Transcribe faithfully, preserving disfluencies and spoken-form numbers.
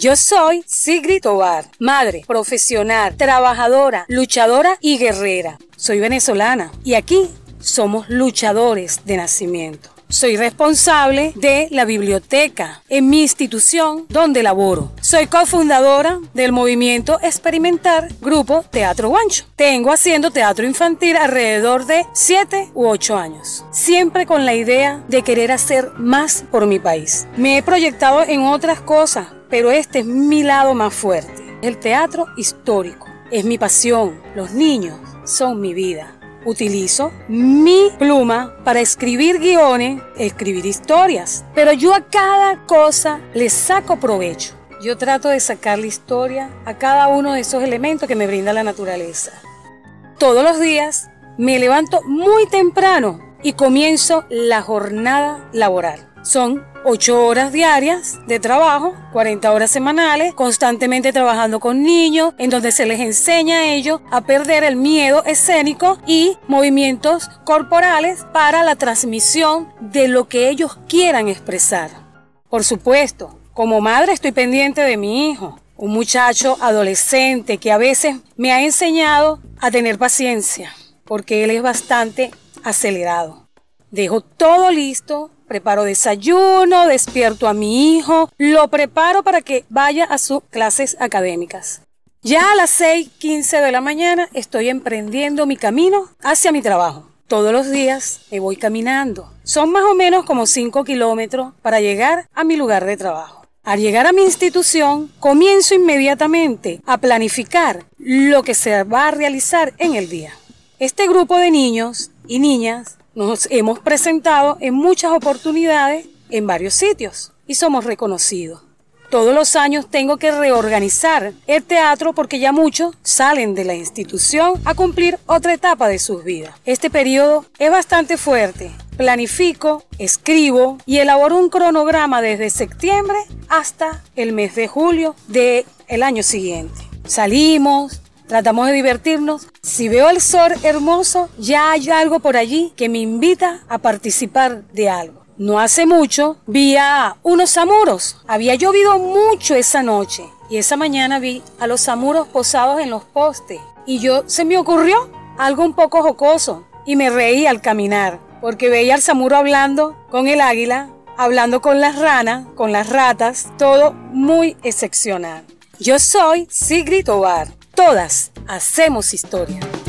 Yo soy Sigrid Tovar, madre, profesional, trabajadora, luchadora y guerrera. Soy venezolana y aquí somos luchadores de nacimiento. Soy responsable de la biblioteca en mi institución donde laboro. Soy cofundadora del movimiento experimental Grupo Teatro Guancho. Tengo haciendo teatro infantil alrededor de siete u ocho años. Siempre con la idea de querer hacer más por mi país. Me he proyectado en otras cosas, pero este es mi lado más fuerte. El teatro histórico es mi pasión. Los niños son mi vida. Utilizo mi pluma para escribir guiones, escribir historias, pero yo a cada cosa le saco provecho. Yo trato de sacar la historia a cada uno de esos elementos que me brinda la naturaleza. Todos los días me levanto muy temprano y comienzo la jornada laboral. Son ocho horas diarias de trabajo, cuarenta horas semanales, constantemente trabajando con niños, en donde se les enseña a ellos a perder el miedo escénico y movimientos corporales para la transmisión de lo que ellos quieran expresar. Por supuesto, como madre estoy pendiente de mi hijo, un muchacho adolescente que a veces me ha enseñado a tener paciencia, porque él es bastante acelerado. Dejo todo listo. Preparo desayuno, despierto a mi hijo, lo preparo para que vaya a sus clases académicas. Ya a las seis quince de la mañana estoy emprendiendo mi camino hacia mi trabajo. Todos los días me voy caminando. Son más o menos como cinco kilómetros para llegar a mi lugar de trabajo. Al llegar a mi institución, comienzo inmediatamente a planificar lo que se va a realizar en el día. Este grupo de niños y niñas nos hemos presentado en muchas oportunidades en varios sitios y somos reconocidos. Todos los años tengo que reorganizar el teatro porque ya muchos salen de la institución a cumplir otra etapa de sus vidas. Este periodo es bastante fuerte. Planifico, escribo y elaboro un cronograma desde septiembre hasta el mes de julio del año siguiente. Salimos. Tratamos de divertirnos. Si veo el sol hermoso, ya hay algo por allí que me invita a participar de algo. No hace mucho vi a unos zamuros. Había llovido mucho esa noche y esa mañana vi a los zamuros posados en los postes. Y yo se me ocurrió algo un poco jocoso y me reí al caminar porque veía al zamuro hablando con el águila, hablando con las ranas, con las ratas, todo muy excepcional. Yo soy Sigrid Tovar. Todas hacemos historia.